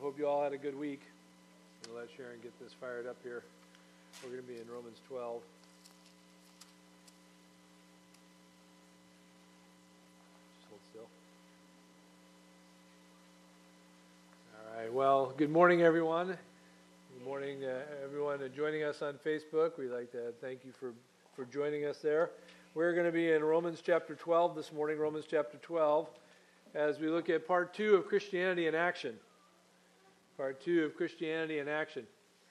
hope you all had a good week. We'll let Sharon get this fired up here. We're going to be in Romans 12. Just hold still. All right. Well, good morning, everyone. Good morning, everyone joining us on Facebook. We'd like to thank you for joining us there. We're going to be in Romans chapter 12 this morning, Romans chapter 12, as we look at part 2 of Christianity in Action. Part 2 of Christianity in Action.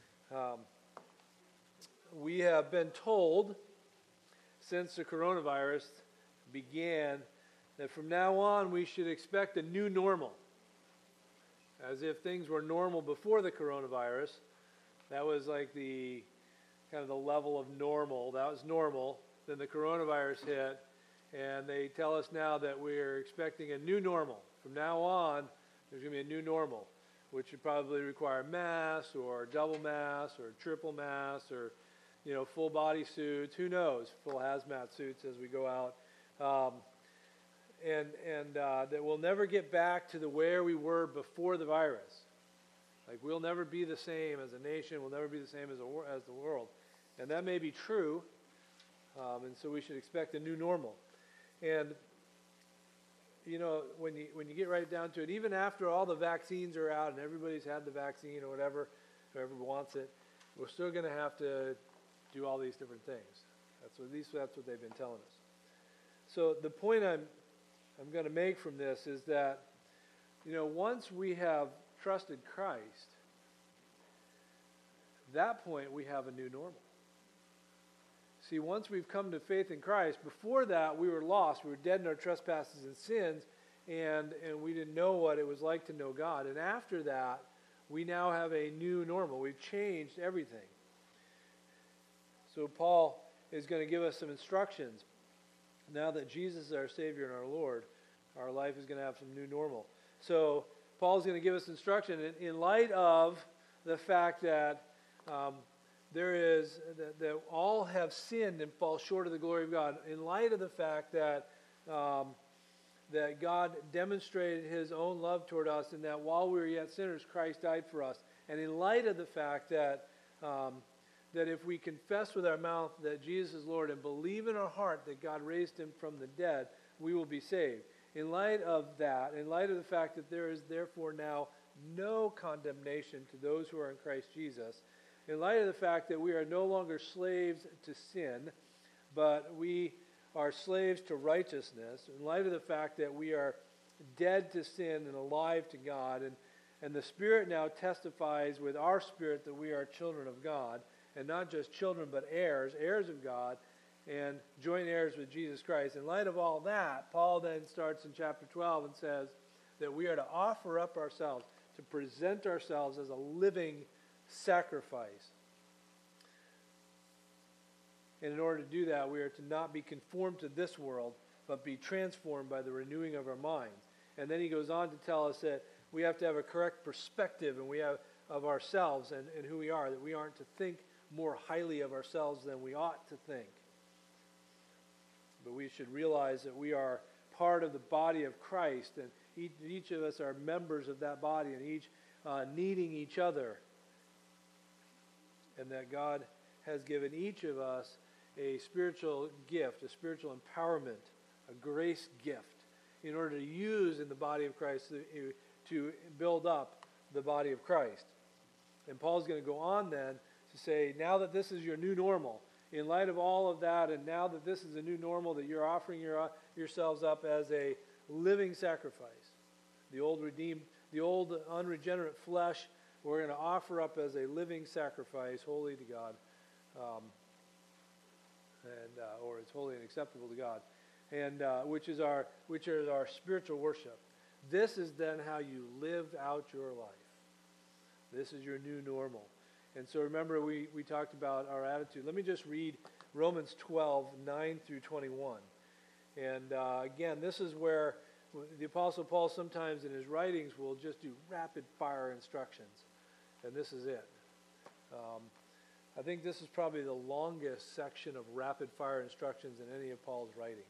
We have been told since the coronavirus began that from now on we should expect a new normal. As if things were normal before the coronavirus. That was like the kind of the level of normal. That was normal. Then the coronavirus hit, and they tell us now that we're expecting a new normal. From now on, there's going to be a new normal, which would probably require masks or double masks or triple masks or, full body suits. Who knows? Full hazmat suits as we go out. That we'll never get back to where we were before the virus. Like, we'll never be the same as a nation. We'll never be the same as the world. And that may be true. And so we should expect a new normal. And, when you get right down to it, even after all the vaccines are out and everybody's had the vaccine or whatever, whoever wants it, we're still going to have to do all these different things. That's what they've been telling us. So the point I'm going to make from this is that, once we have trusted Christ, at that point we have a new normal. See, once we've come to faith in Christ, before that we were lost. We were dead in our trespasses and sins, and we didn't know what it was like to know God. And after that, we now have a new normal. We've changed everything. So Paul is going to give us some instructions. Now that Jesus is our Savior and our Lord, our life is going to have some new normal. So Paul's going to give us instruction in light of the fact that that all have sinned and fall short of the glory of God. In light of the fact that that God demonstrated His own love toward us, and that while we were yet sinners, Christ died for us. And in light of the fact that that if we confess with our mouth that Jesus is Lord and believe in our heart that God raised Him from the dead, we will be saved. In light of that, in light of the fact that there is therefore now no condemnation to those who are in Christ Jesus, in light of the fact that we are no longer slaves to sin, but we are slaves to righteousness, in light of the fact that we are dead to sin and alive to God, and the Spirit now testifies with our spirit that we are children of God, and not just children but heirs of God, and joint heirs with Jesus Christ. In light of all that, Paul then starts in chapter 12 and says that we are to offer up ourselves, to present ourselves as a living sacrifice. And in order to do that, we are to not be conformed to this world, but be transformed by the renewing of our minds. And then he goes on to tell us that we have to have a correct perspective of ourselves and who we are, that we aren't to think more highly of ourselves than we ought to think. But we should realize that we are part of the body of Christ, and each of us are members of that body, and each needing each other. And that God has given each of us a spiritual gift, a spiritual empowerment, a grace gift, in order to use in the body of Christ to build up the body of Christ. And Paul's going to go on then to say, now that this is your new normal, in light of all of that, and now that this is a new normal, that you're offering yourselves up as a living sacrifice, the old unregenerate flesh, we're going to offer up as a living sacrifice, holy to God, or it's holy and acceptable to God, and which is our spiritual worship. This is then how you lived out your life. This is your new normal. And so remember, we talked about our attitude. Let me just read Romans 12, 9 through 21. And again, this is where the Apostle Paul sometimes in his writings will just do rapid fire instructions. And this is it. I think this is probably the longest section of rapid fire instructions in any of Paul's writings.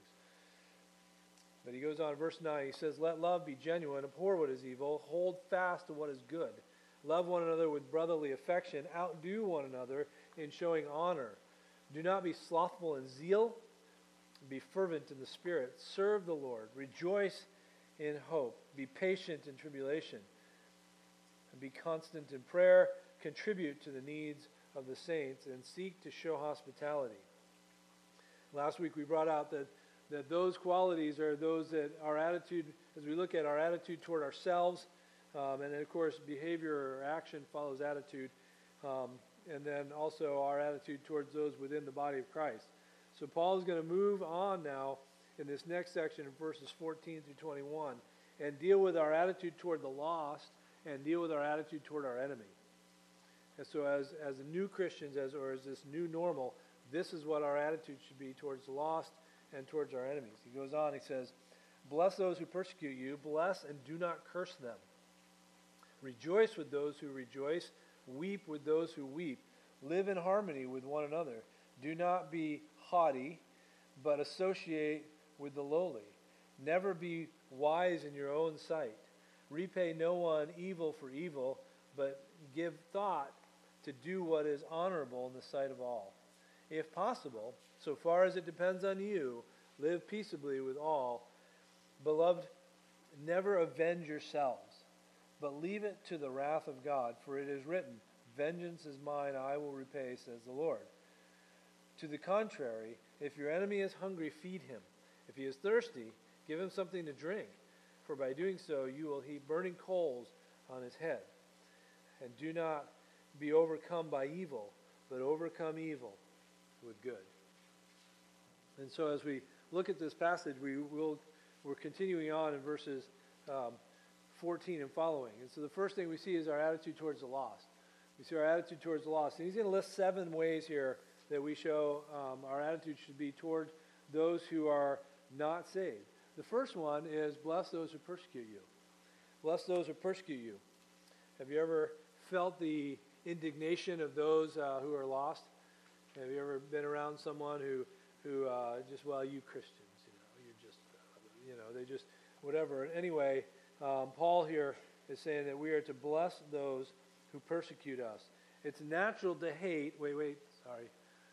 But he goes on, verse 9, he says, "Let love be genuine, abhor what is evil, hold fast to what is good. Love one another with brotherly affection. Outdo one another in showing honor. Do not be slothful in zeal. Be fervent in the Spirit. Serve the Lord. Rejoice in hope. Be patient in tribulation. And be constant in prayer. Contribute to the needs of the saints and seek to show hospitality. Last week we brought out that those qualities are those that our attitude, as we look at our attitude toward ourselves, and then of course behavior or action follows attitude, and then also our attitude towards those within the body of Christ. So Paul is going to move on now in this next section in verses 14 through 21 and deal with our attitude toward the lost and deal with our attitude toward our enemy. And so as new Christians, as this new normal, this is what our attitude should be towards the lost and towards our enemies. He goes on, he says, bless those who persecute you, bless and do not curse them. Rejoice with those who rejoice, weep with those who weep. Live in harmony with one another. Do not be haughty, but associate with the lowly. Never be wise in your own sight. Repay no one evil for evil, but give thought to do what is honorable in the sight of all. If possible, so far as it depends on you, live peaceably with all. Beloved, never avenge yourselves, but leave it to the wrath of God, for it is written, vengeance is mine, I will repay, says the Lord. To the contrary, if your enemy is hungry, feed him. If he is thirsty, give him something to drink, for by doing so you will heap burning coals on his head. And do not be overcome by evil, but overcome evil with good. And so as we look at this passage, we're continuing on in verses 14 and following. And so the first thing we see is our attitude towards the lost. We see our attitude towards the lost. And he's going to list 7 ways here that we show our attitude should be toward those who are not saved. The first one is bless those who persecute you. Bless those who persecute you. Have you ever felt the indignation of those who are lost? Have you ever been around someone who just, well, you Christians, you're just, they just, whatever. Anyway, Paul here is saying that we are to bless those who persecute us. It's natural to hate. Sorry.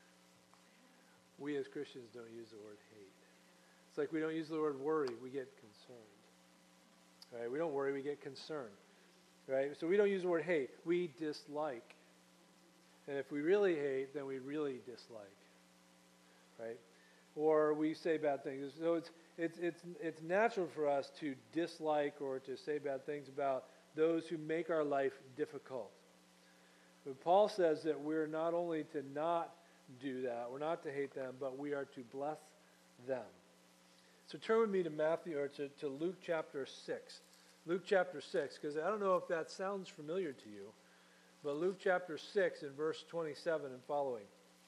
We as Christians don't use the word hate. It's like we don't use the word worry. We get concerned. Right? We don't worry. We get concerned. Right? So we don't use the word hate. We dislike. And if we really hate, then we really dislike. Right? Or we say bad things. So it's natural for us to dislike or to say bad things about those who make our life difficult. But Paul says that we're not only to not do that, we're not to hate them, but we are to bless them. So turn with me to Matthew, or to Luke chapter 6. Luke chapter 6, because I don't know if that sounds familiar to you, but Luke chapter 6 in verse 27 and following.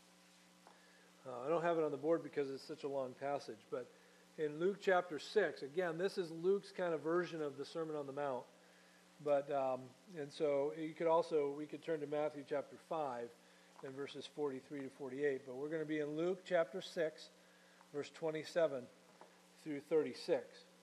I don't have it on the board because it's such a long passage, but in Luke chapter 6, again, this is Luke's kind of version of the Sermon on the Mount. But and so we could turn to Matthew chapter 5 and verses 43 to 48. But we're going to be in Luke chapter 6, verse 27 through 36.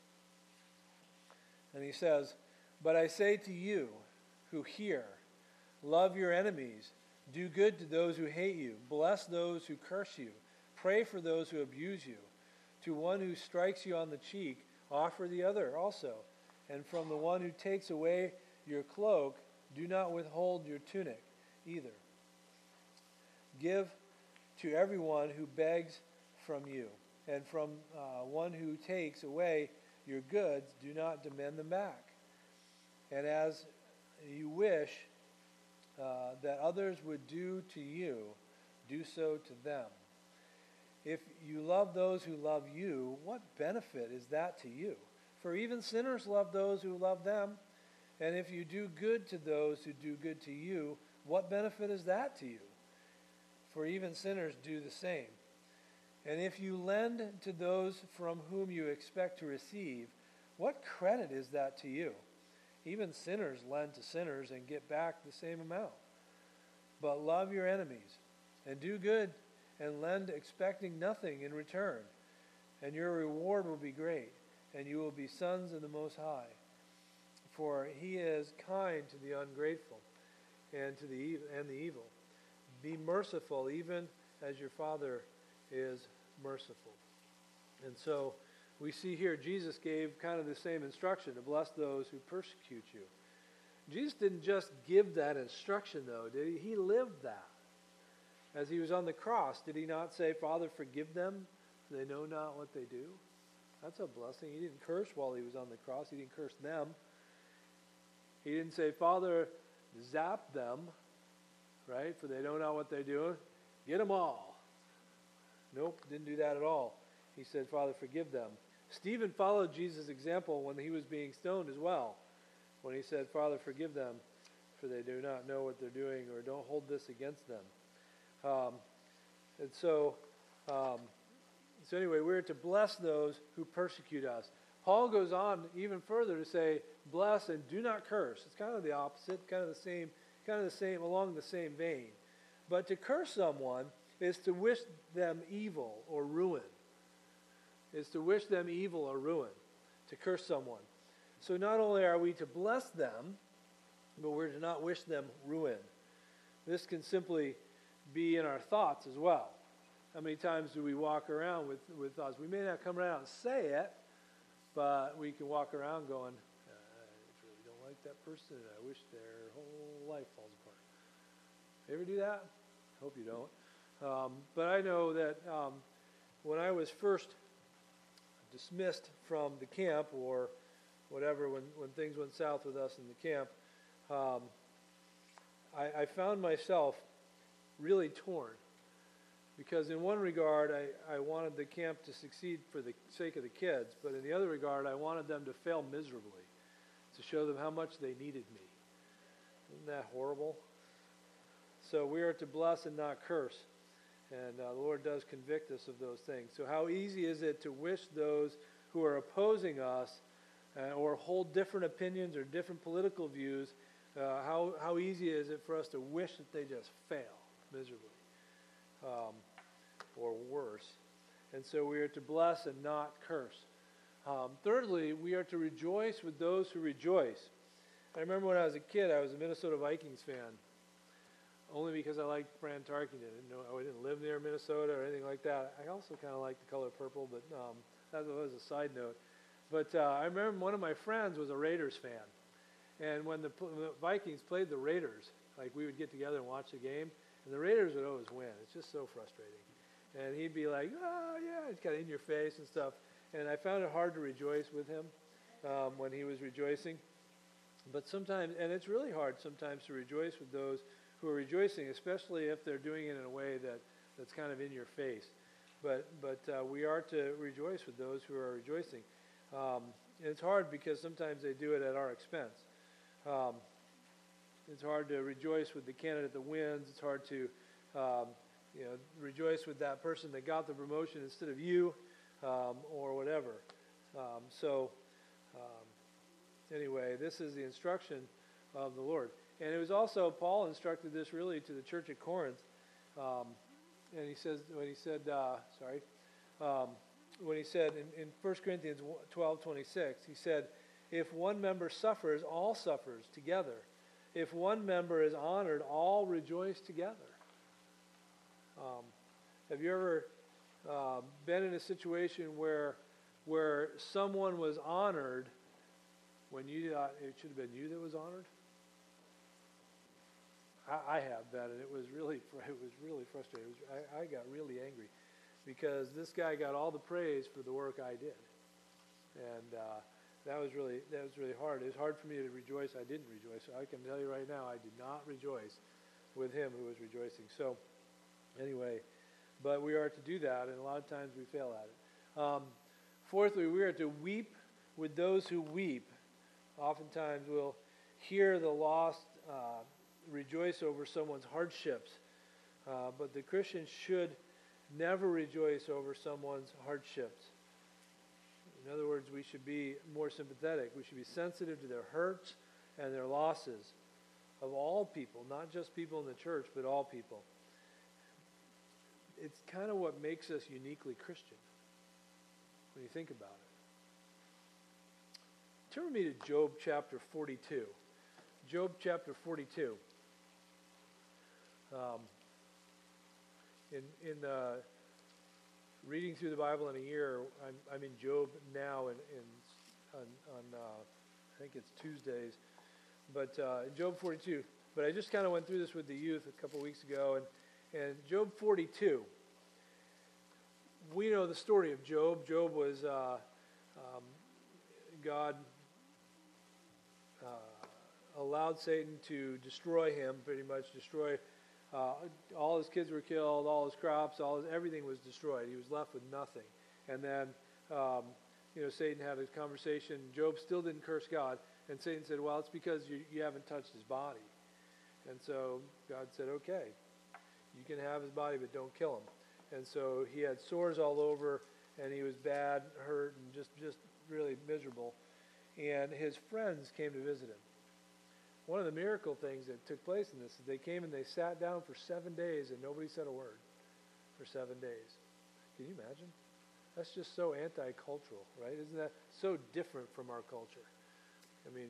And he says, "But I say to you who hear, love your enemies, do good to those who hate you, bless those who curse you, pray for those who abuse you. To one who strikes you on the cheek, offer the other also. And from the one who takes away your cloak, do not withhold your tunic either. Give to everyone who begs from you, and from one who takes away your goods, do not demand them back. And as you wish that others would do to you, do so to them. If you love those who love you, what benefit is that to you? For even sinners love those who love them. And if you do good to those who do good to you, what benefit is that to you? For even sinners do the same. And if you lend to those from whom you expect to receive, what credit is that to you? Even sinners lend to sinners and get back the same amount. But love your enemies, and do good, and lend expecting nothing in return. And your reward will be great, and you will be sons of the Most High. for he is kind to the ungrateful and to the evil. Be merciful, even as your Father is merciful. And so we see here Jesus gave kind of the same instruction, to bless those who persecute you. Jesus didn't just give that instruction, though, did he? He lived that. As he was on the cross, did he not say, Father, forgive them, for they know not what they do? That's a blessing. He didn't curse while he was on the cross. He didn't curse them. He didn't say, Father, zap them, right, for they know not what they're doing. Get them all. Nope, didn't do that at all. He said, Father, forgive them. Stephen followed Jesus' example when he was being stoned as well, when he said, Father, forgive them, for they do not know what they're doing, or don't hold this against them. So anyway, we're to bless those who persecute us. Paul goes on even further to say, bless and do not curse. It's kind of the opposite, kind of the same, along the same vein. But to curse someone is to wish them evil or ruin. Is to wish them evil or ruin, to curse someone. So not only are we to bless them, but we're to not wish them ruin. This can simply be in our thoughts as well. How many times do we walk around with thoughts? We may not come around and say it, but we can walk around going, I really don't like that person, and I wish their whole life falls apart. You ever do that? Hope you don't. But I know that when I was first dismissed from the camp, or whatever, when things went south with us in the camp, I found myself really torn. Because in one regard, I wanted the camp to succeed for the sake of the kids, but in the other regard, I wanted them to fail miserably, to show them how much they needed me. Isn't that horrible? So we are to bless and not curse. And the Lord does convict us of those things. So how easy is it to wish those who are opposing us or hold different opinions or different political views, how easy is it for us to wish that they just fail miserably? Or worse. And so we are to bless and not curse. Thirdly, we are to rejoice with those who rejoice. I remember when I was a kid, I was a Minnesota Vikings fan, only because I liked Fran Tarkenton. I didn't live near Minnesota or anything like that. I also kind of liked the color purple, but that was a side note. But I remember one of my friends was a Raiders fan. And when the Vikings played the Raiders, like we would get together and watch the game, and the Raiders would always win. It's just so frustrating. And he'd be like, oh, yeah, it's kind of in your face and stuff. And I found it hard to rejoice with him when he was rejoicing. But sometimes, and it's really hard sometimes to rejoice with those who are rejoicing, especially if they're doing it in a way that's kind of in your face. But we are to rejoice with those who are rejoicing. And it's hard because sometimes they do it at our expense. It's hard to rejoice with the candidate that wins. It's hard to rejoice with that person that got the promotion instead of you, or whatever. Anyway, this is the instruction of the Lord. And it was also, Paul instructed this really to the church at Corinth. And he says, when he said in 1 Corinthians 12:26, he said, if one member suffers, all suffers together. If one member is honored, all rejoice together. Have you ever been in a situation where someone was honored when you thought it should have been you that was honored? I have been, and it was really frustrating. I got really angry because this guy got all the praise for the work I did, and that was really hard. It was hard for me to rejoice. I didn't rejoice. I can tell you right now, I did not rejoice with him who was rejoicing. So anyway, but we are to do that, and a lot of times we fail at it. Fourthly, we are to weep with those who weep. Oftentimes we'll hear the lost rejoice over someone's hardships, but the Christian should never rejoice over someone's hardships. In other words, we should be more sympathetic. We should be sensitive to their hurts and their losses of all people, not just people in the church, but all people. It's kind of what makes us uniquely Christian when you think about it. Turn with me to Job chapter 42. Job chapter 42. In reading through the Bible in a year, I'm in Job now, on I think it's Tuesdays, but in Job 42. But I just kind of went through this with the youth a couple weeks ago, and Job 42. We know the story of Job. Job was God allowed Satan to destroy him, pretty much destroy. All his kids were killed, all his crops, everything was destroyed. He was left with nothing. And then, Satan had a conversation. Job still didn't curse God, and Satan said, "Well, it's because you haven't touched his body." And so God said, "Okay, you can have his body, but don't kill him." And so he had sores all over, and he was bad, hurt, and just really miserable. And his friends came to visit him. One of the miracle things that took place in this is they came and they sat down for 7 days and nobody said a word for 7 days. Can you imagine? That's just so anti-cultural, right? Isn't that so different from our culture? I mean,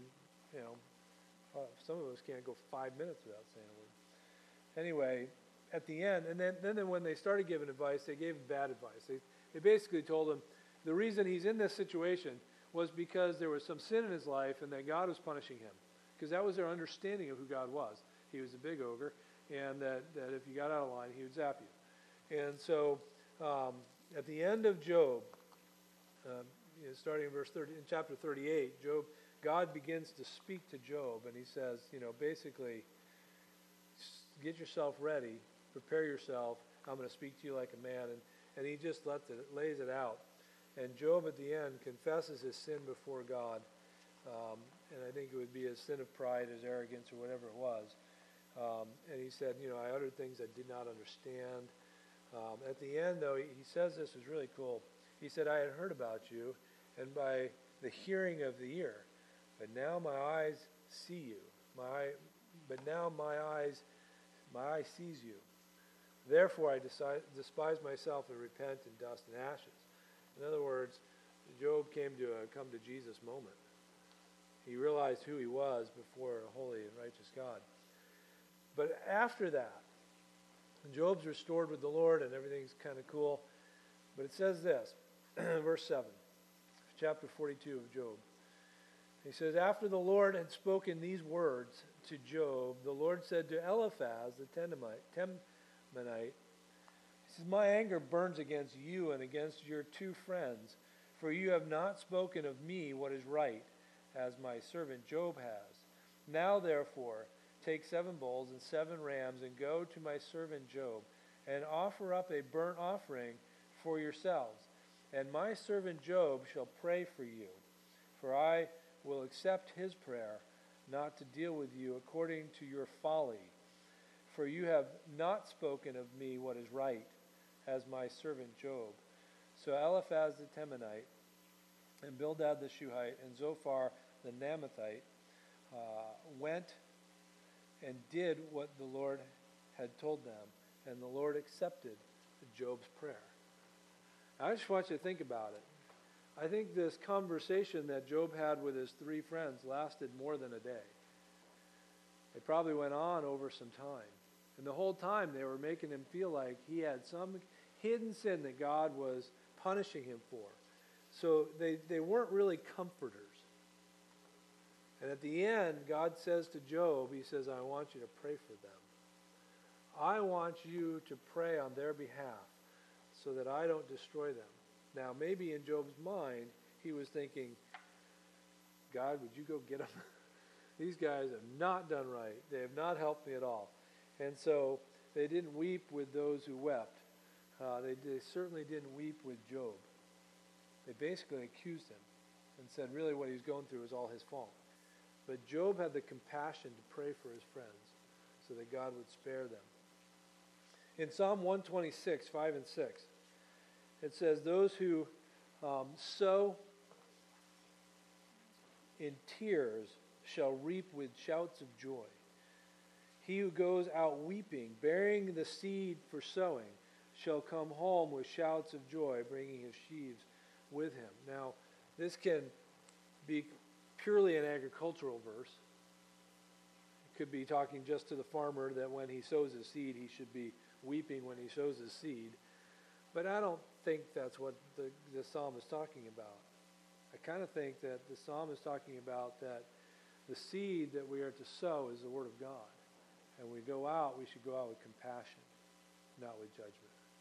some of us can't go 5 minutes without saying a word. Anyway, at the end, and then when they started giving advice, they gave him bad advice. They basically told him the reason he's in this situation was because there was some sin in his life and that God was punishing him. Because that was their understanding of who God was. He was a big ogre, and that if you got out of line, he would zap you. And so, at the end of Job, starting in verse 30, in chapter 38, God begins to speak to Job, and he says, basically, get yourself ready, prepare yourself. I'm going to speak to you like a man, and he just lays it out. And Job at the end confesses his sin before God. And I think it would be his sin of pride, his arrogance, or whatever it was. And he said, I uttered things I did not understand. At the end, though, he says this is really cool. He said, I had heard about you, and by the hearing of the ear, but now my eyes see you. But now my eye sees you. Therefore I despise myself and repent in dust and ashes. In other words, Job came to a come to Jesus moment. He realized who he was before a holy and righteous God. But after that, Job's restored with the Lord and everything's kind of cool. But it says this, verse 7, chapter 42 of Job. He says, after the Lord had spoken these words to Job, the Lord said to Eliphaz the Temanite, he says, my anger burns against you and against your two friends, for you have not spoken of me what is right, as my servant Job has. Now, therefore, take 7 bulls and 7 rams and go to my servant Job and offer up a burnt offering for yourselves. And my servant Job shall pray for you, for I will accept his prayer, not to deal with you according to your folly. For you have not spoken of me what is right, as my servant Job. So Eliphaz the Temanite, and Bildad the Shuhite, and Zophar the Naamathite went and did what the Lord had told them, and the Lord accepted Job's prayer. I just want you to think about it. I think this conversation that Job had with his 3 friends lasted more than a day. It probably went on over some time. And the whole time they were making him feel like he had some hidden sin that God was punishing him for. So they weren't really comforters. And at the end, God says to Job, he says, I want you to pray for them. I want you to pray on their behalf so that I don't destroy them. Now, maybe in Job's mind, he was thinking, God, would you go get them? These guys have not done right. They have not helped me at all. And so they didn't weep with those who wept. They certainly didn't weep with Job. They basically accused him and said really what he was going through was all his fault. But Job had the compassion to pray for his friends so that God would spare them. In Psalm 126, 5 and 6, it says, those who sow in tears shall reap with shouts of joy. He who goes out weeping, bearing the seed for sowing, shall come home with shouts of joy, bringing his sheaves with him. Now, this can be purely an agricultural verse. It could be talking just to the farmer that when he sows his seed, he should be weeping when he sows his seed. But I don't think that's what the psalm is talking about. I kind of think that the psalm is talking about that the seed that we are to sow is the Word of God. And when we go out, we should go out with compassion, not with judgment.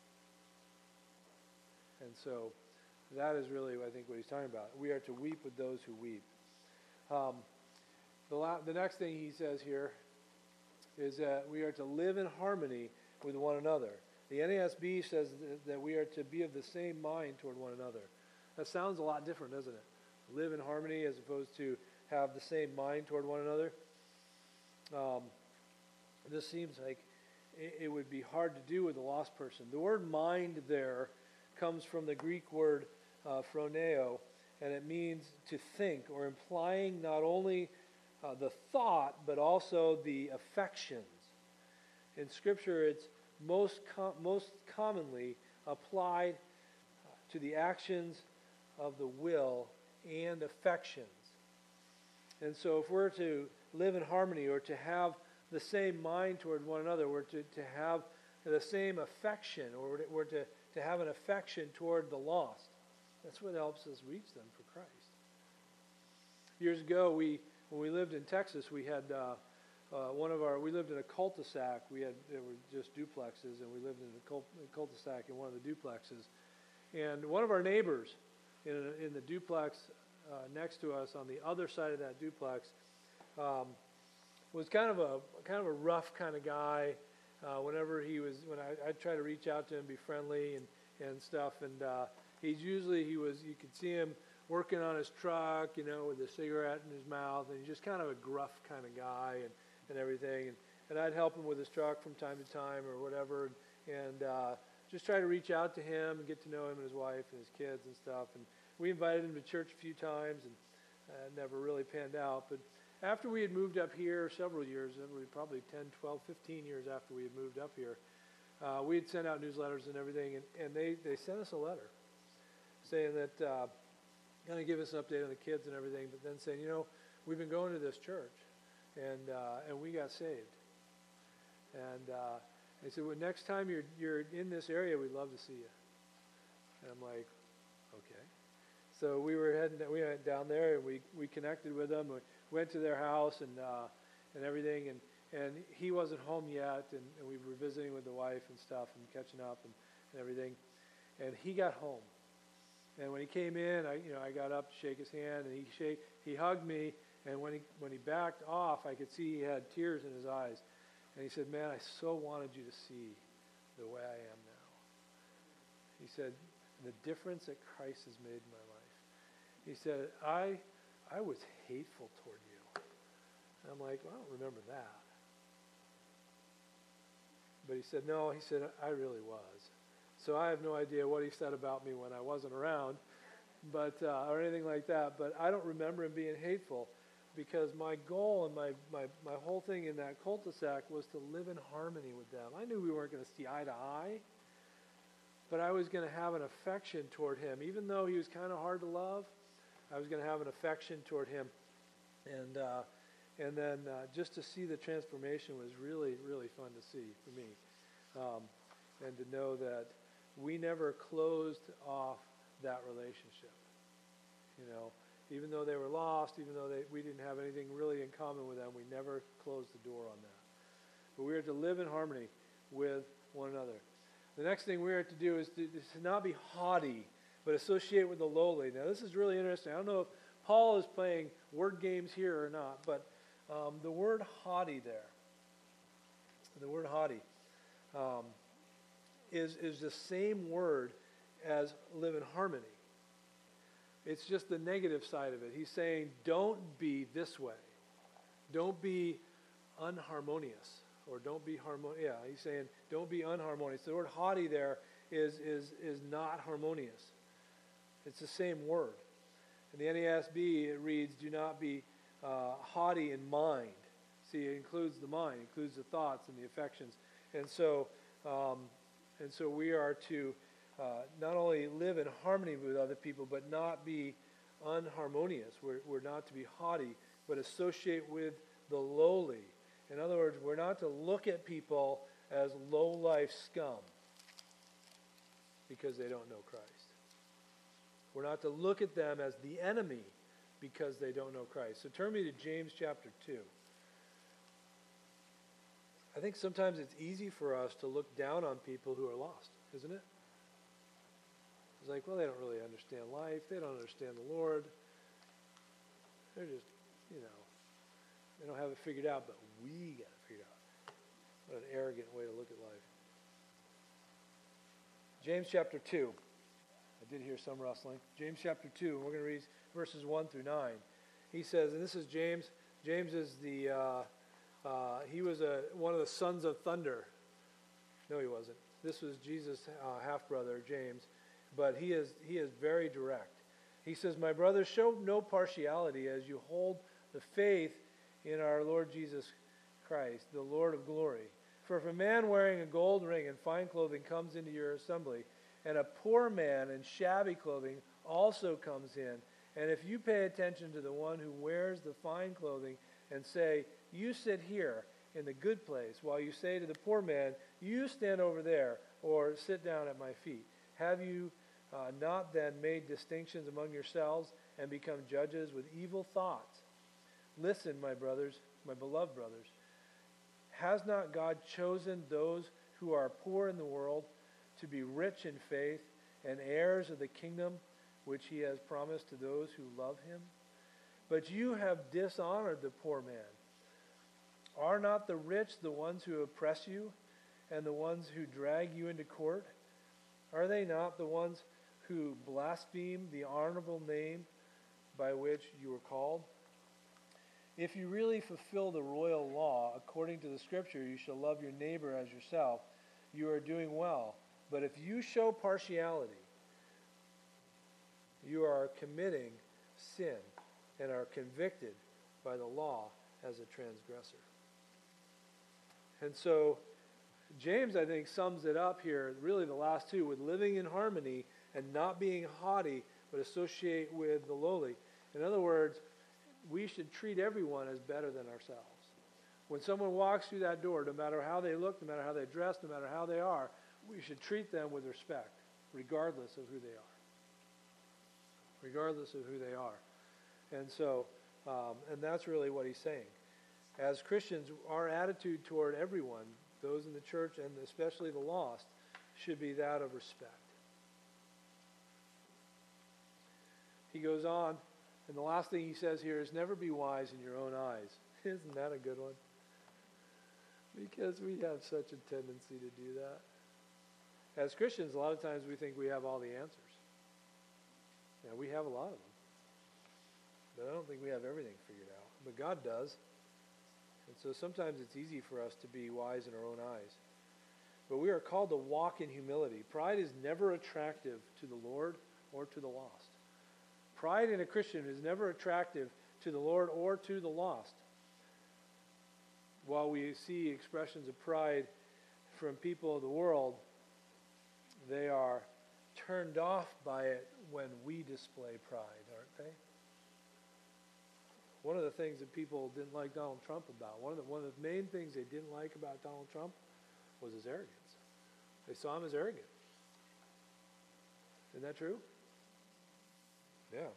And so that is really, I think, what he's talking about. We are to weep with those who weep. The next thing he says here is that we are to live in harmony with one another. The NASB says that we are to be of the same mind toward one another. That sounds a lot different, doesn't it? Live in harmony as opposed to have the same mind toward one another. This seems like it would be hard to do with a lost person. The word mind there comes from the Greek word phroneo, and it means to think, or implying not only the thought, but also the affections. In Scripture, it's most commonly applied to the actions of the will and affections. And so if we're to live in harmony, or to have the same mind toward one another, or to have the same affection, or we're to have an affection toward the lost, that's what helps us reach them for Christ. Years ago, when we lived in Texas, we had we lived in a cul-de-sac. There were just duplexes, and we lived in a cul-de-sac in one of the duplexes. And one of our neighbors in the duplex next to us, on the other side of that duplex, was kind of a rough kind of guy. When I'd try to reach out to him, be friendly and stuff, and you could see him working on his truck, with a cigarette in his mouth, and he's just kind of a gruff kind of guy and everything. And I'd help him with his truck from time to time or whatever, and just try to reach out to him and get to know him and his wife and his kids and stuff. And we invited him to church a few times, and never really panned out. But after we had moved up here several years, probably 10, 12, 15 years after we had moved up here, we had sent out newsletters and everything, and they sent us a letter saying that, kind of give us an update on the kids and everything, but then saying, we've been going to this church, and we got saved. And they said, well, next time you're in this area, we'd love to see you. And I'm like, okay. So we went down there, and we connected with them. We went to their house and everything, and he wasn't home yet, and we were visiting with the wife and stuff and catching up and everything. And he got home. And when he came in, I got up to shake his hand, and he hugged me. And when he backed off, I could see he had tears in his eyes. And he said, "Man, I so wanted you to see the way I am now." He said, "The difference that Christ has made in my life." He said, I was hateful toward you. And I'm like, well, I don't remember that. But he said, no, I really was. So I have no idea what he said about me when I wasn't around, but or anything like that. But I don't remember him being hateful, because my goal and my whole thing in that cul-de-sac was to live in harmony with them. I knew we weren't going to see eye to eye, but I was going to have an affection toward him. Even though he was kind of hard to love, I was going to have an affection toward him. And then just to see the transformation was really, really fun to see for me. And to know that we never closed off that relationship. Even though they were lost, even though we didn't have anything really in common with them, we never closed the door on that. But we are to live in harmony with one another. The next thing we are to do is to not be haughty, but associate with the lowly. Now, this is really interesting. I don't know if Paul is playing word games here or not, but the word haughty there, is the same word as live in harmony. It's just the negative side of it. He's saying, don't be this way. Don't be unharmonious, or don't be harmonious. Yeah, he's saying, don't be unharmonious. The word haughty there is not harmonious. It's the same word. In the NASB, it reads, do not be haughty in mind. See, it includes the mind, it includes the thoughts and the affections. And so we are to not only live in harmony with other people, but not be unharmonious. We're not to be haughty, but associate with the lowly. In other words, we're not to look at people as low-life scum because they don't know Christ. We're not to look at them as the enemy because they don't know Christ. So turn me to James chapter 2. I think sometimes it's easy for us to look down on people who are lost, isn't it? It's like, well, they don't really understand life. They don't understand the Lord. They're just, they don't have it figured out, but we got it figured out. What an arrogant way to look at life. James chapter 2. I did hear some rustling. James chapter 2, and we're going to read verses 1 through 9. He says, and this is James. James is he was one of the sons of thunder. No, he wasn't. This was Jesus' half-brother, James. But he is very direct. He says, my brothers, show no partiality as you hold the faith in our Lord Jesus Christ, the Lord of glory. For if a man wearing a gold ring and fine clothing comes into your assembly, and a poor man in shabby clothing also comes in, and if you pay attention to the one who wears the fine clothing and say, you sit here in the good place, while you say to the poor man, you stand over there, or sit down at my feet, have you not then made distinctions among yourselves and become judges with evil thoughts? Listen, my brothers, my beloved brothers, has not God chosen those who are poor in the world to be rich in faith and heirs of the kingdom which he has promised to those who love him? But you have dishonored the poor man. Are not the rich the ones who oppress you and the ones who drag you into court? Are they not the ones who blaspheme the honorable name by which you were called? If you really fulfill the royal law according to the scripture, you shall love your neighbor as yourself, you are doing well. But if you show partiality, you are committing sin and are convicted by the law as a transgressor. And so James, I think, sums it up here, really the last two, with living in harmony and not being haughty, but associate with the lowly. In other words, we should treat everyone as better than ourselves. When someone walks through that door, no matter how they look, no matter how they dress, no matter how they are, we should treat them with respect, regardless of who they are. Regardless of who they are. And so, and that's really what he's saying. As Christians, our attitude toward everyone, those in the church and especially the lost, should be that of respect. He goes on, and the last thing he says here is never be wise in your own eyes. Isn't that a good one? Because we have such a tendency to do that. As Christians, a lot of times we think we have all the answers. Yeah, we have a lot of them. But I don't think we have everything figured out. But God does. And so sometimes it's easy for us to be wise in our own eyes. But we are called to walk in humility. Pride is never attractive to the Lord or to the lost. Pride in a Christian is never attractive to the Lord or to the lost. While we see expressions of pride from people of the world, they are turned off by it when we display pride, aren't they? One of the things that people didn't like Donald Trump about, one of the main things they didn't like about Donald Trump was his arrogance. They saw him as arrogant. Isn't that true? Yeah.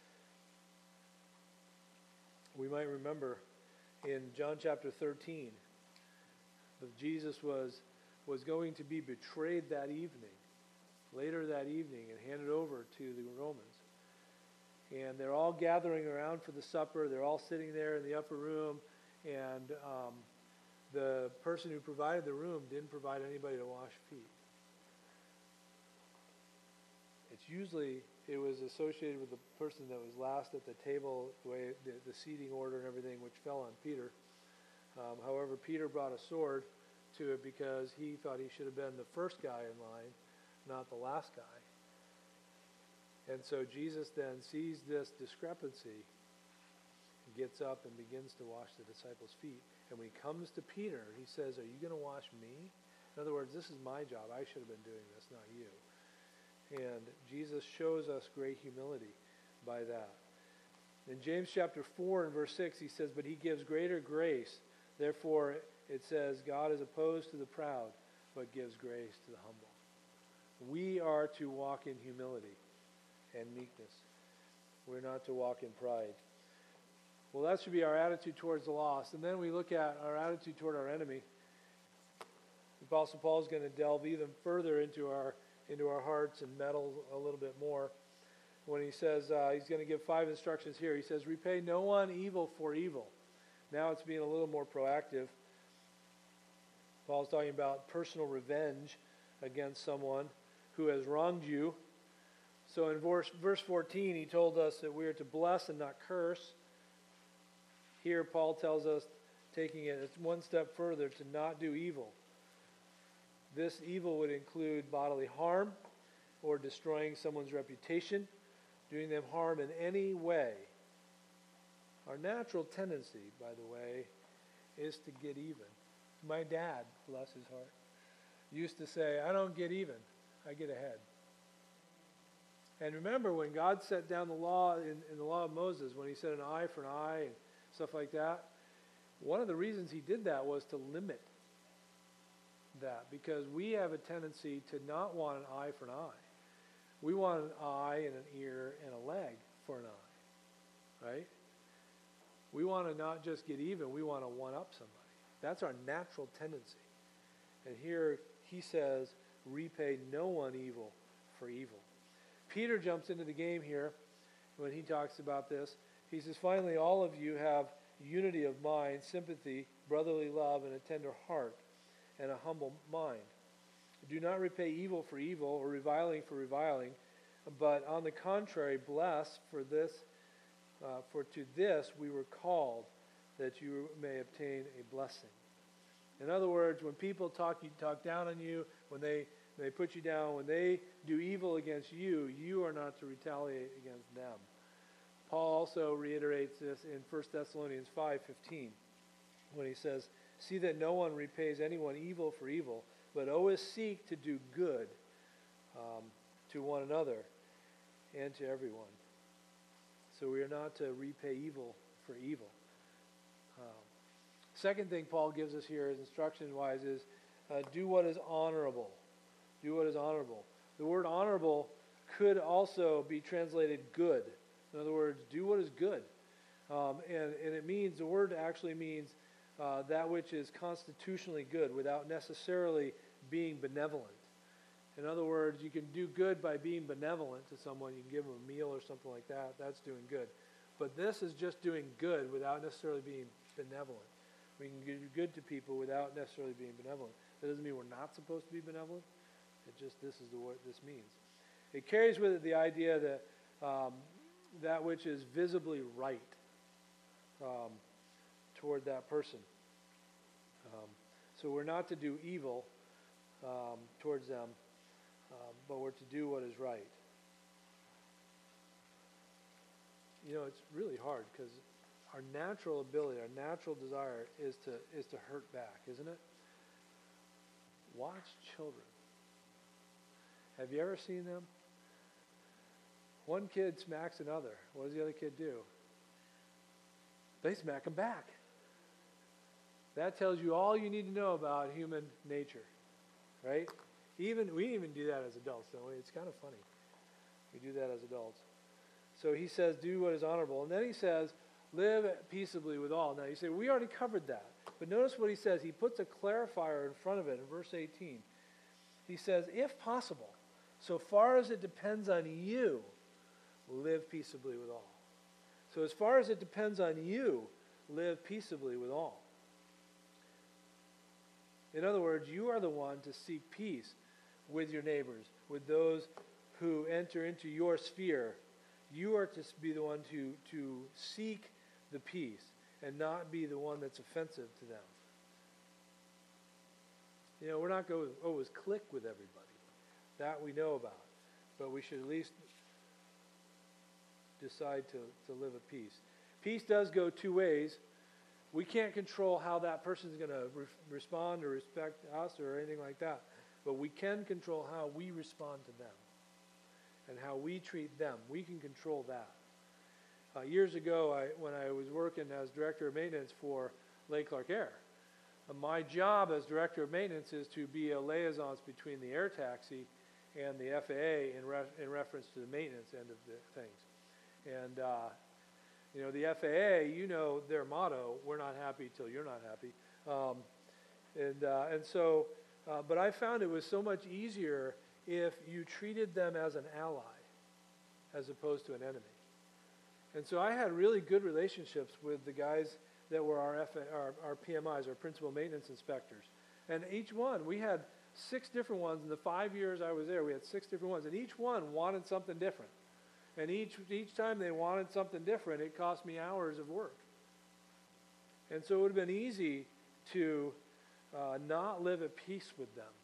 We might remember in John chapter 13 that Jesus was going to be betrayed that evening, later that evening, and handed over to the Romans. And they're all gathering around for the supper. They're all sitting there in the upper room, and the person who provided the room didn't provide anybody to wash feet. It was associated with the person that was last at the table, the way the seating order and everything, which fell on Peter. However, Peter brought a sword to it because he thought he should have been the first guy in line, not the last guy. And so Jesus then sees this discrepancy, gets up and begins to wash the disciples' feet. And when he comes to Peter, he says, "Are you going to wash me?" In other words, this is my job. I should have been doing this, not you. And Jesus shows us great humility. by that. In James chapter 4 and verse 6, he says, but he gives greater grace. Therefore, it says, God is opposed to the proud, but gives grace to the humble. We are to walk in humility and meekness. We're not to walk in pride. Well, that should be our attitude towards the lost. And then we look at our attitude toward our enemy. The Apostle Paul is going to delve even further into our hearts and meddle a little bit more when he says, he's going to give 5 instructions here. He says, repay no one evil for evil. Now it's being a little more proactive. Paul's talking about personal revenge against someone who has wronged you. So in verse 14, he told us that we are to bless and not curse. Here, Paul tells us, taking it one step further, to not do evil. This evil would include bodily harm or destroying someone's reputation, doing them harm in any way. Our natural tendency, by the way, is to get even. My dad, bless his heart, used to say, I don't get even, I get ahead. And remember when God set down the law in the law of Moses, when he said an eye for an eye and stuff like that, one of the reasons he did that was to limit that, because we have a tendency to not want an eye for an eye. We want an eye and an ear and a leg for an eye, right? We want to not just get even, we want to one-up somebody. That's our natural tendency. And here he says, repay no one evil for evil. Peter jumps into the game here when he talks about this. He says, finally, all of you have unity of mind, sympathy, brotherly love, and a tender heart, and a humble mind. Do not repay evil for evil or reviling for reviling, but on the contrary, bless, for to this we were called, that you may obtain a blessing. In other words, when people talk down on you, when they put you down, when they do evil against you, you are not to retaliate against them. Paul also reiterates this in 1 Thessalonians 5:15, when he says, see that no one repays anyone evil for evil, but always seek to do good to one another and to everyone. So we are not to repay evil for evil. Second thing Paul gives us here as instruction-wise is do what is honorable. Do what is honorable. The word honorable could also be translated good. In other words, do what is good. And it means, the word actually means that which is constitutionally good without necessarily being benevolent. In other words, you can do good by being benevolent to someone. You can give them a meal or something like that. That's doing good. But this is just doing good without necessarily being benevolent. We can do good to people without necessarily being benevolent. That doesn't mean we're not supposed to be benevolent. This is what this means. It carries with it the idea that that which is visibly right toward that person. So we're not to do evil towards them, but we're to do what is right. You know, it's really hard because our natural ability, our natural desire is to hurt back, isn't it? Watch children. Have you ever seen them? One kid smacks another. What does the other kid do? They smack him back. That tells you all you need to know about human nature, right? We even do that as adults, don't we? It's kind of funny. We do that as adults. So he says, do what is honorable. And then he says, live peaceably with all. Now you say, we already covered that. But notice what he says. He puts a clarifier in front of it in verse 18. He says, if possible, so far as it depends on you, live peaceably with all. So as far as it depends on you, live peaceably with all. In other words, you are the one to seek peace with your neighbors, with those who enter into your sphere. You are to be the one to seek the peace and not be the one that's offensive to them. You know, we're not going to always click with everybody. That we know about. But we should at least decide to live at peace. Peace does go two ways. We can't control how that person's going to respond or respect us or anything like that. But we can control how we respond to them and how we treat them. We can control that. Years ago, when I was working as director of maintenance for Lake Clark Air, my job as director of maintenance is to be a liaison between the air taxi and the FAA in reference to the maintenance end of the things. And, the FAA, their motto, we're not happy till you're not happy. But I found it was so much easier if you treated them as an ally as opposed to an enemy. And so I had really good relationships with the guys that were our PMIs, our principal maintenance inspectors. And each one, we had 6 different ones. In the 5 years I was there, we had 6 different ones. And each one wanted something different. And each time they wanted something different, it cost me hours of work. And so it would have been easy to not live at peace with them.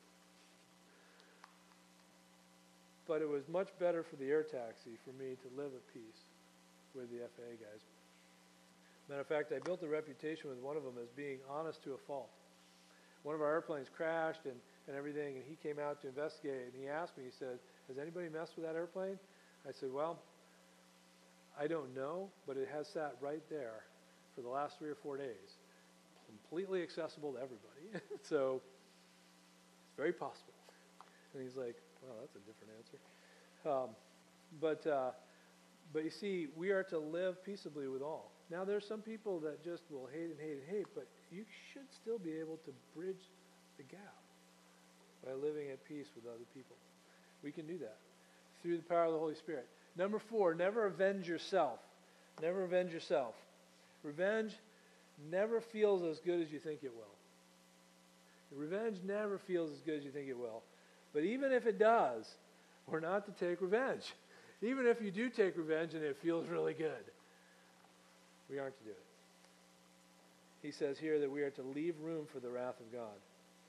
But it was much better for the air taxi for me to live at peace with the FAA guys. Matter of fact, I built a reputation with one of them as being honest to a fault. One of our airplanes crashed and everything, and he came out to investigate, and he asked me, he said, has anybody messed with that airplane? I said, well, I don't know, but it has sat right there for the last 3 or 4 days, completely accessible to everybody. So it's very possible. And he's like, well, that's a different answer. But you see, we are to live peaceably with all. Now, there's some people that just will hate and hate and hate, but you should still be able to bridge the gap by living at peace with other people. We can do that through the power of the Holy Spirit. Number 4, never avenge yourself. Never avenge yourself. Revenge never feels as good as you think it will. Revenge never feels as good as you think it will. But even if it does, we're not to take revenge. Even if you do take revenge and it feels really good, we aren't to do it. He says here that we are to leave room for the wrath of God.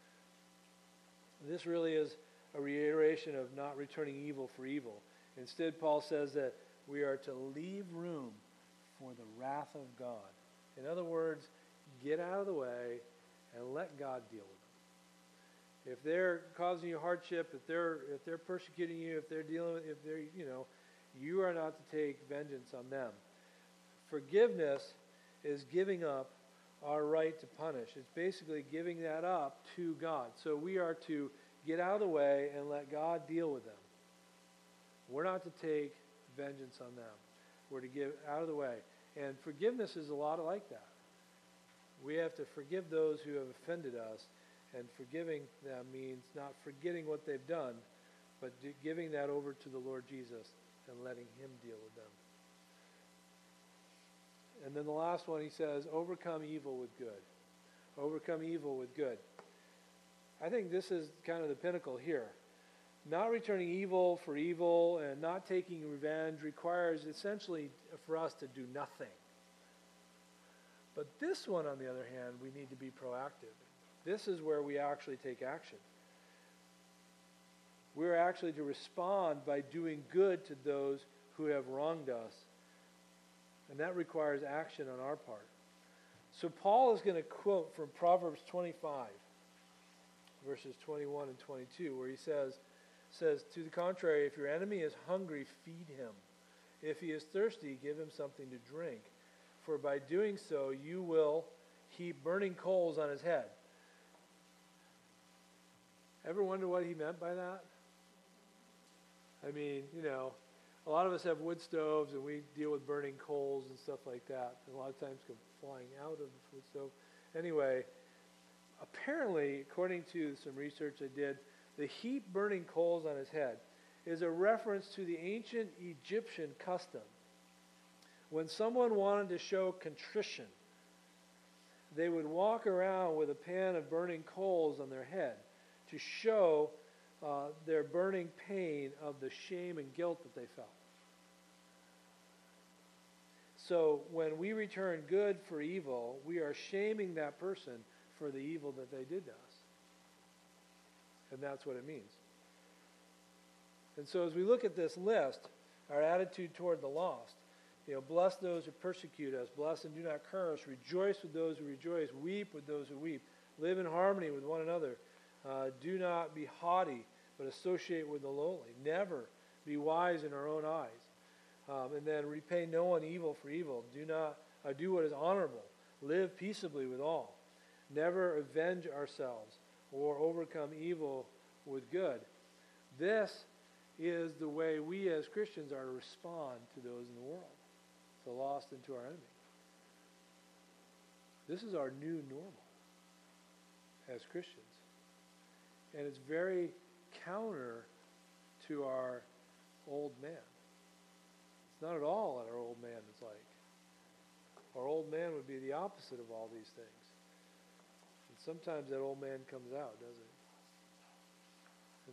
This really is a reiteration of not returning evil for evil. Instead, Paul says that we are to leave room for the wrath of God. In other words, get out of the way and let God deal with them. If they're causing you hardship, if they're persecuting you, if they're you are not to take vengeance on them. Forgiveness is giving up our right to punish. It's basically giving that up to God. So we are to get out of the way and let God deal with them. We're not to take vengeance on them. We're to get out of the way. And forgiveness is a lot like that. We have to forgive those who have offended us, and forgiving them means not forgetting what they've done, but giving that over to the Lord Jesus and letting Him deal with them. And then the last one, he says, overcome evil with good. Overcome evil with good. I think this is kind of the pinnacle here. Not returning evil for evil and not taking revenge requires essentially for us to do nothing. But this one, on the other hand, we need to be proactive. This is where we actually take action. We're actually to respond by doing good to those who have wronged us. And that requires action on our part. So Paul is going to quote from Proverbs 25, verses 21 and 22, where he says, to the contrary, if your enemy is hungry, feed him. If he is thirsty, give him something to drink. For by doing so, you will heap burning coals on his head. Ever wonder what he meant by that? I mean, a lot of us have wood stoves and we deal with burning coals and stuff like that. And a lot of times come flying out of the wood stove. Anyway, apparently, according to some research I did, the heap burning coals on his head is a reference to the ancient Egyptian custom. When someone wanted to show contrition, they would walk around with a pan of burning coals on their head to show their burning pain of the shame and guilt that they felt. So when we return good for evil, we are shaming that person for the evil that they did to us. And that's what it means. And so as we look at this list, our attitude toward the lost, bless those who persecute us, bless and do not curse, rejoice with those who rejoice, weep with those who weep, live in harmony with one another. Do not be haughty, but associate with the lowly. Never be wise in our own eyes. And then repay no one evil for evil. Do what is honorable. Live peaceably with all. Never avenge ourselves or overcome evil with good. This is the way we as Christians are to respond to those in the world, to the lost and to our enemy. This is our new normal as Christians. And it's very counter to our old man. It's not at all what our old man is like. Our old man would be the opposite of all these things. And sometimes that old man comes out, doesn't it? And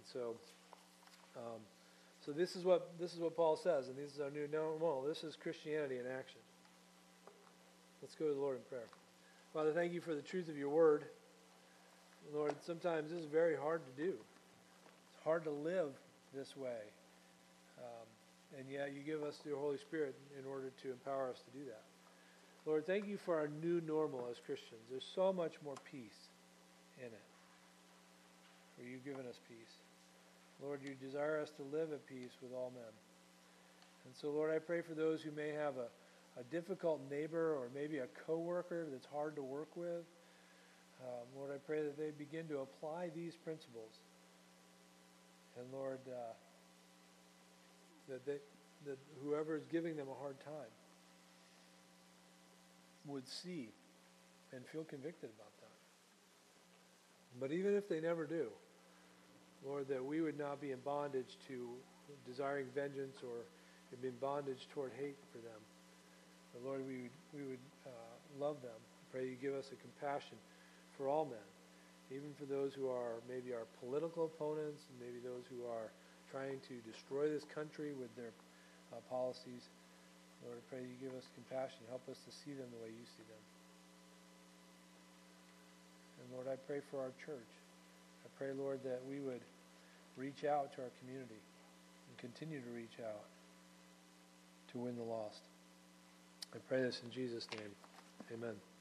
so this is what Paul says, and this is our new normal. This is Christianity in action. Let's go to the Lord in prayer. Father, thank you for the truth of your word. Lord, sometimes this is very hard to do. It's hard to live this way. And yet you give us your Holy Spirit in order to empower us to do that. Lord, thank you for our new normal as Christians. There's so much more peace in it. For you've given us peace. Lord, you desire us to live at peace with all men. And so, Lord, I pray for those who may have a difficult neighbor or maybe a coworker that's hard to work with. Lord, I pray that they begin to apply these principles. And Lord, that whoever is giving them a hard time would see and feel convicted about that. But even if they never do, Lord, that we would not be in bondage to desiring vengeance or in bondage toward hate for them. But Lord, we would love them. I pray you give us a compassion for all men, even for those who are maybe our political opponents, and maybe those who are trying to destroy this country with their policies. Lord, I pray you give us compassion. Help us to see them the way you see them. And Lord, I pray for our church. I pray, Lord, that we would reach out to our community and continue to reach out to win the lost. I pray this in Jesus' name. Amen.